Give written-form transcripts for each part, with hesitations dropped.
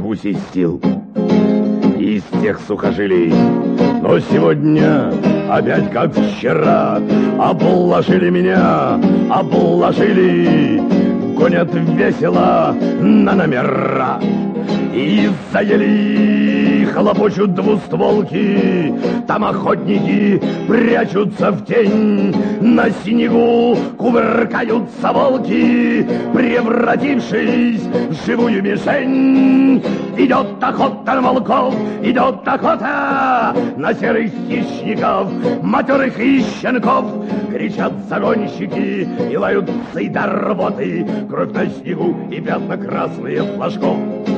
рвусь из сил, из тех сухожилий. Но сегодня опять как вчера обложили меня, обложили. Гонят весело на номера и заели, хлопочут двустволки. Там охотники прячутся в тень, на снегу кувыркаются волки, превратившись в живую мишень. Идет охота на волков, идет охота на серых хищников, матерых и щенков. Кричат загонщики и лают псы до рвоты, кровь на снегу и пятна красные флажков.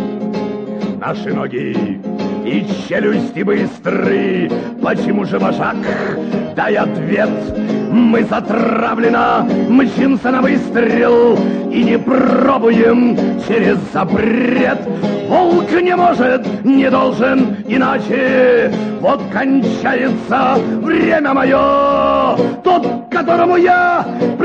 Наши ноги и челюсти быстры, почему же вожак? Дай ответ. Мы затравленно мчимся на выстрел и не пробуем через запрет. Волк не может, не должен иначе. Вот кончается время мое. Тот, которому я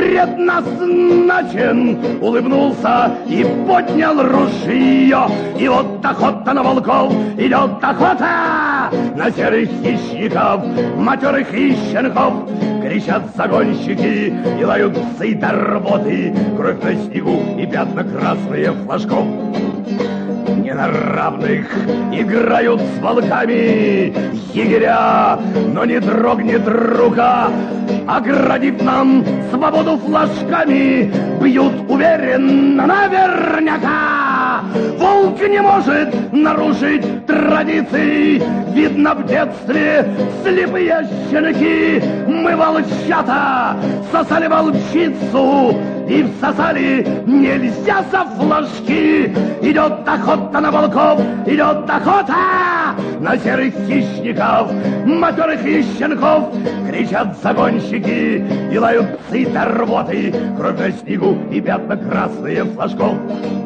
предназначен, улыбнулся и поднял ружье. И вот охота на волков, идет охота на серых хищников, матерых и щенков. Кричат загонщики и лают псы до рвоты, кровь на снегу и пятна красные флажков. Не на равных играют с волками егеря, но не дрогнет рука, оградив нам свободу флажками, бьют уверенно наверняка. Волк не может нарушить традиции, видно в детстве слепые щенки. Мы волчата сосали волчицу и всосали нельзя за флажки. Идет охота на волков, идет охота на серых хищников, матерых и щенков. Кричат загонщики и лают псы до рвоты, кровь на снегу и пятна красные флажков.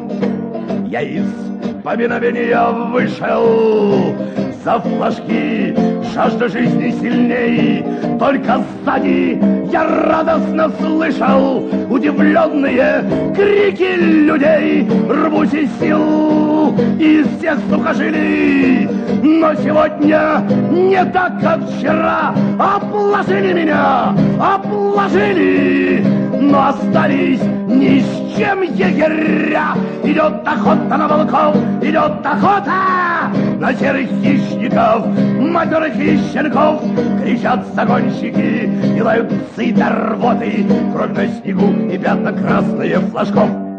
Я из поминовения вышел за флажки, жажда жизни сильней. Только сзади я радостно слышал удивленные крики людей. Рвусь из сил, из всех сухожилий, но сегодня не так, как вчера. Обложили меня, обложили, но остались ни с чем егеря. Идет охота на волков, идет охота на серых хищников, матерых и щенков. Кричат загонщики и лают псы до рвоты, кровь на снегу и пятна красные флажков.